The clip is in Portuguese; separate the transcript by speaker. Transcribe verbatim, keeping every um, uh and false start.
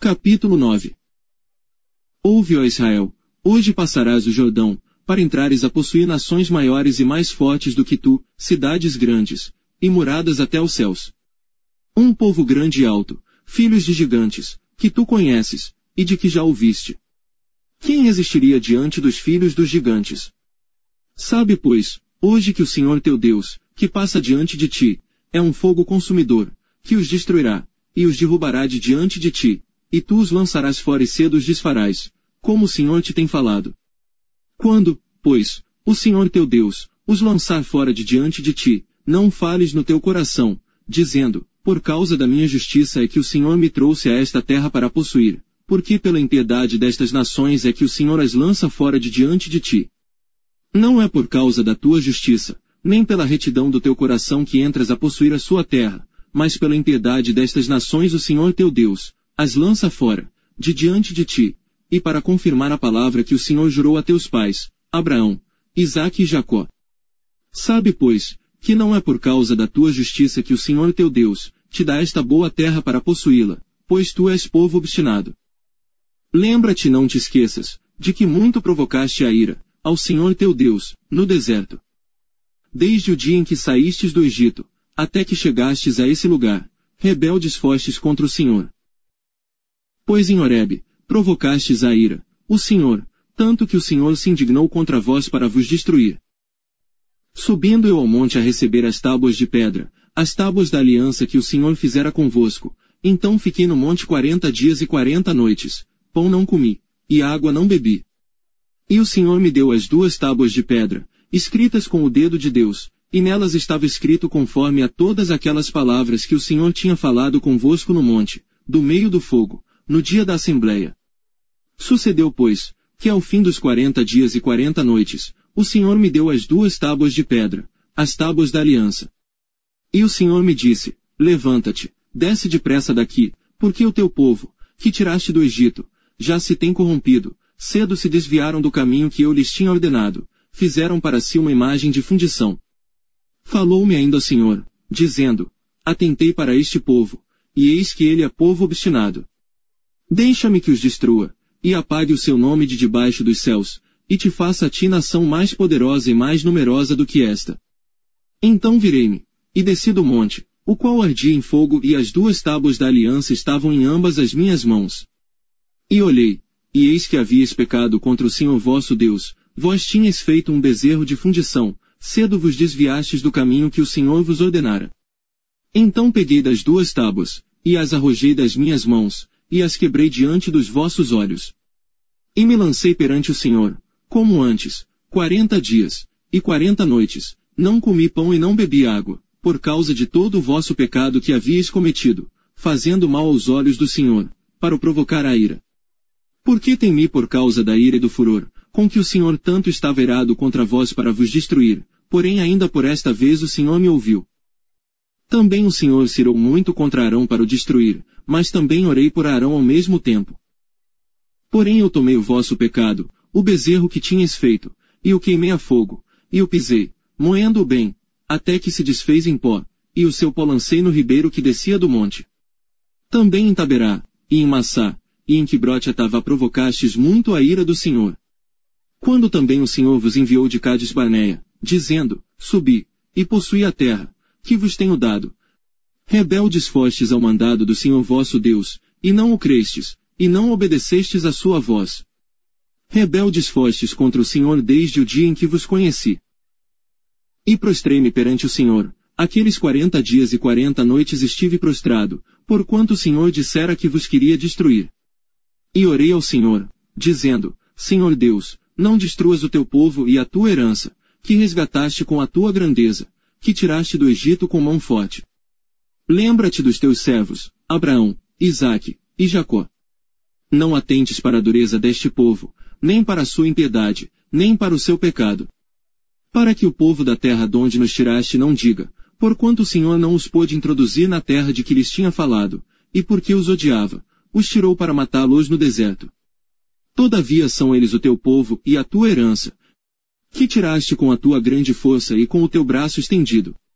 Speaker 1: Capítulo nove. Ouve, ó Israel, hoje passarás o Jordão, para entrares a possuir nações maiores e mais fortes do que tu, cidades grandes, e muradas até os céus. Um povo grande e alto, filhos de gigantes, que tu conheces, e de que já ouviste. Quem resistiria diante dos filhos dos gigantes? Sabe, pois, hoje que o Senhor teu Deus, que passa diante de ti, é um fogo consumidor, que os destruirá, e os derrubará de diante de ti, e tu os lançarás fora e cedo os desfarás, como o Senhor te tem falado. Quando, pois, o Senhor teu Deus, os lançar fora de diante de ti, não fales no teu coração, dizendo, por causa da minha justiça é que o Senhor me trouxe a esta terra para possuir, porque pela impiedade destas nações é que o Senhor as lança fora de diante de ti. Não é por causa da tua justiça, nem pela retidão do teu coração que entras a possuir a sua terra, mas pela impiedade destas nações o Senhor teu Deus as lança fora, de diante de ti, e para confirmar a palavra que o Senhor jurou a teus pais, Abraão, Isaque e Jacó. Sabe, pois, que não é por causa da tua justiça que o Senhor teu Deus te dá esta boa terra para possuí-la, pois tu és povo obstinado. Lembra-te e não te esqueças, de que muito provocaste a ira, ao Senhor teu Deus, no deserto. Desde o dia em que saístes do Egito, até que chegastes a esse lugar, rebeldes fostes contra o Senhor. Pois em Horebe, provocastes a ira, o Senhor, tanto que o Senhor se indignou contra vós para vos destruir. Subindo eu ao monte a receber as tábuas de pedra, as tábuas da aliança que o Senhor fizera convosco, então fiquei no monte quarenta dias e quarenta noites, pão não comi, e água não bebi. E o Senhor me deu as duas tábuas de pedra, escritas com o dedo de Deus, e nelas estava escrito conforme a todas aquelas palavras que o Senhor tinha falado convosco no monte, do meio do fogo, no dia da assembleia. Sucedeu, pois, que ao fim dos quarenta dias e quarenta noites, o Senhor me deu as duas tábuas de pedra, as tábuas da aliança. E o Senhor me disse, levanta-te, desce depressa daqui, porque o teu povo, que tiraste do Egito, já se tem corrompido, cedo se desviaram do caminho que eu lhes tinha ordenado, fizeram para si uma imagem de fundição. Falou-me ainda o Senhor, dizendo, atentei para este povo, e eis que ele é povo obstinado. Deixa-me que os destrua, e apague o seu nome de debaixo dos céus, e te faça a ti nação mais poderosa e mais numerosa do que esta. Então virei-me, e desci do monte, o qual ardia em fogo e as duas tábuas da aliança estavam em ambas as minhas mãos. E olhei, e eis que havíeis pecado contra o Senhor vosso Deus, vós tinhas feito um bezerro de fundição, cedo vos desviastes do caminho que o Senhor vos ordenara. Então peguei das duas tábuas, e as arrojei das minhas mãos, e as quebrei diante dos vossos olhos. E me lancei perante o Senhor, como antes, quarenta dias, e quarenta noites, não comi pão e não bebi água, por causa de todo o vosso pecado que havíeis cometido, fazendo mal aos olhos do Senhor, para o provocar a ira. Porque temi por causa da ira e do furor, com que o Senhor tanto estava irado contra vós para vos destruir, porém ainda por esta vez o Senhor me ouviu. Também o Senhor se irou muito contra Arão para o destruir, mas também orei por Arão ao mesmo tempo. Porém eu tomei o vosso pecado, o bezerro que tinhas feito, e o queimei a fogo, e o pisei, moendo-o bem, até que se desfez em pó, e o seu pó lancei no ribeiro que descia do monte. Também em Taberá, e em Massá, e em Quibrote-Atavá provocastes muito a ira do Senhor. Quando também o Senhor vos enviou de Cades-Barneia, dizendo, subi, e possuí a terra, que vos tenho dado. Rebeldes fostes ao mandado do Senhor vosso Deus, e não o crestes, e não obedecestes à sua voz. Rebeldes fostes contra o Senhor desde o dia em que vos conheci. E prostrei-me perante o Senhor, aqueles quarenta dias e quarenta noites estive prostrado, porquanto o Senhor dissera que vos queria destruir. E orei ao Senhor, dizendo, Senhor Deus, não destruas o teu povo e a tua herança, que resgataste com a tua grandeza, que tiraste do Egito com mão forte. Lembra-te dos teus servos, Abraão, Isaque e Jacó. Não atentes para a dureza deste povo, nem para a sua impiedade, nem para o seu pecado. Para que o povo da terra donde nos tiraste não diga, porquanto o Senhor não os pôde introduzir na terra de que lhes tinha falado, e porque os odiava, os tirou para matá-los no deserto. Todavia são eles o teu povo e a tua herança, que tiraste com a tua grande força e com o teu braço estendido.